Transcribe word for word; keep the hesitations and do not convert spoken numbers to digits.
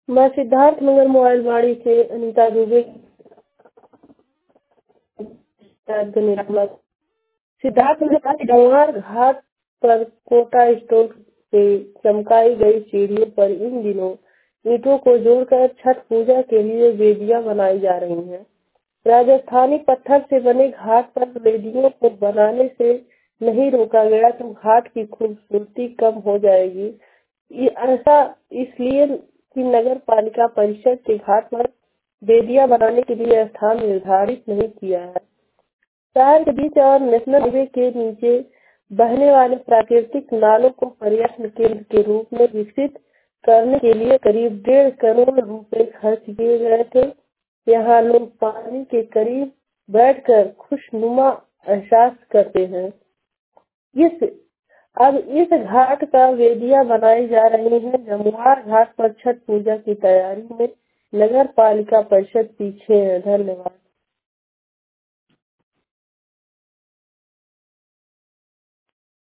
मैं सिद्धार्थ नगर मोबाइलवाड़ी से अनीता दुबे सिद्धार्थ नगर गंवार घाट पर कोटा स्टोर से चमकाई गई सीढ़ियों पर इन दिनों ईंटों को जोड़कर छठ पूजा के लिए वेदियां बनाई जा रही हैं। राजस्थानी पत्थर से बने घाट पर वेदियों को बनाने से नहीं रोका गया तो घाट की खूबसूरती कम हो जाएगी। ये ऐसा इसलिए कि नगर पालिका परिषद के घाट पर वेदियां बनाने के लिए स्थान निर्धारित नहीं किया है। शहर के बीच और नेशनल हाईवे के नीचे बहने वाले प्राकृतिक नालों को पर्यटन केंद्र के रूप में विकसित करने के लिए करीब डेढ़ करोड़ रुपए खर्च किए गए थे। यहाँ लोग पानी के करीब बैठकर खुशनुमा एहसास करते हैं। इस अब इस घाट का वेदियां बनाई जा रही हैं। जमुआर घाट पर छठ पूजा की तैयारी में नगर पालिका परिषद पीछे है। धन्यवाद।